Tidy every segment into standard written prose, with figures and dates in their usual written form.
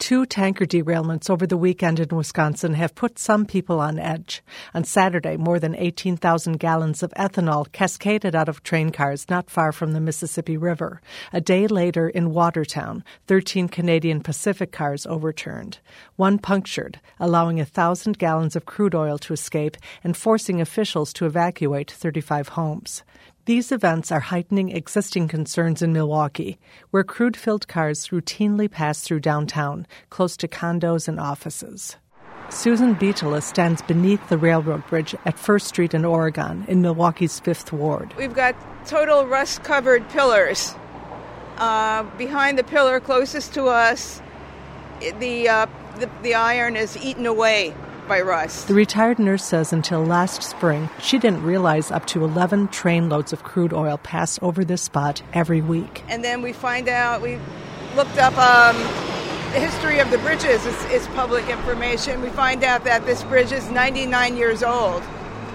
Two tanker derailments over the weekend in Wisconsin have put some people on edge. On Saturday, more than 18,000 gallons of ethanol cascaded out of train cars not far from the Mississippi River. A day later in Watertown, 13 Canadian Pacific cars overturned. One punctured, allowing 1,000 gallons of crude oil to escape and forcing officials to evacuate 35 homes. These events are heightening existing concerns in Milwaukee, where crude-filled cars routinely pass through downtown, close to condos and offices. Susan Beatela stands beneath the railroad bridge at First Street in Oregon, in Milwaukee's 5th Ward. We've got total rust-covered pillars. Behind the pillar closest to us, the iron is eaten away by rust. The retired nurse says until last spring, she didn't realize up to 11 trainloads of crude oil pass over this spot every week. And then we find out, we looked up the history of the bridges. It's public information. We find out that this bridge is 99 years old.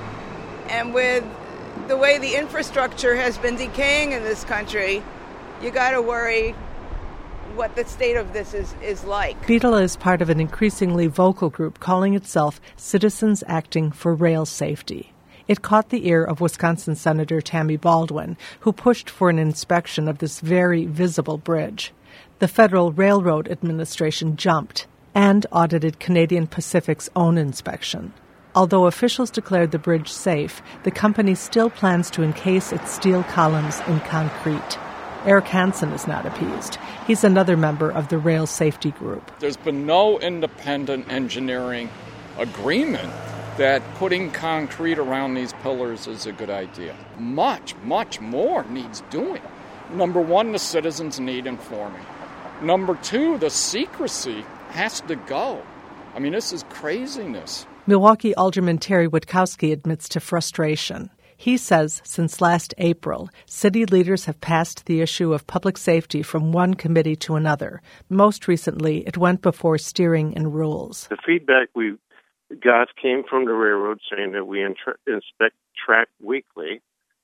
And with the way the infrastructure has been decaying in this country, you got to worry what the state of this is like. Beatela is part of an increasingly vocal group calling itself Citizens Acting for Rail Safety. It caught the ear of Wisconsin Senator Tammy Baldwin, who pushed for an inspection of this very visible bridge. The Federal Railroad Administration jumped and audited Canadian Pacific's own inspection. Although officials declared the bridge safe, the company still plans to encase its steel columns in concrete. Eric Hansen is not appeased. He's another member of the rail safety group. There's been no independent engineering agreement that putting concrete around these pillars is a good idea. Much more needs doing. Number one, the citizens need informing. Number two, the secrecy has to go. I mean, this is craziness. Milwaukee Alderman Terry Witkowski admits to frustration. He says since last April, city leaders have passed the issue of public safety from one committee to another. Most recently, it went before Steering and Rules. The feedback we got came from the railroad saying that we inspect track weekly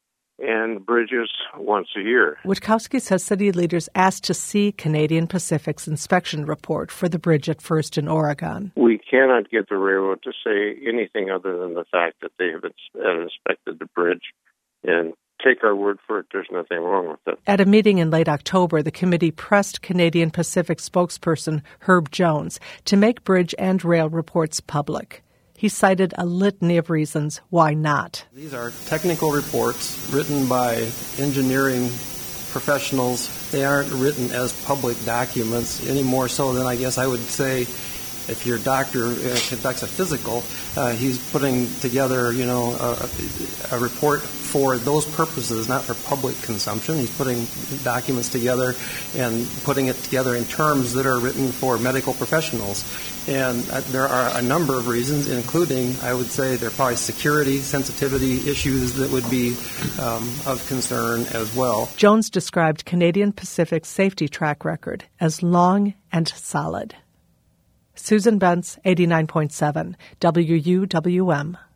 and bridges once a year. Witkowski says city leaders asked to see Canadian Pacific's inspection report for the bridge at First in Oregon. We cannot get the railroad to say anything other than the fact that they have inspected the bridge, and take our word for it, there's nothing wrong with it. At a meeting in late October, the committee pressed Canadian Pacific spokesperson Herb Jones to make bridge and rail reports public. He cited a litany of reasons why not. These are technical reports written by engineering professionals. They aren't written as public documents any more so than I guess I would say if your doctor conducts a physical, he's putting together, a report for those purposes, not for public consumption. He's putting documents together and putting it together in terms that are written for medical professionals. And there are a number of reasons, including, I would say, there are probably security, sensitivity issues that would be of concern as well. Jones described Canadian Pacific's safety track record as long and solid. Susan Bentz, 89.7, WUWM.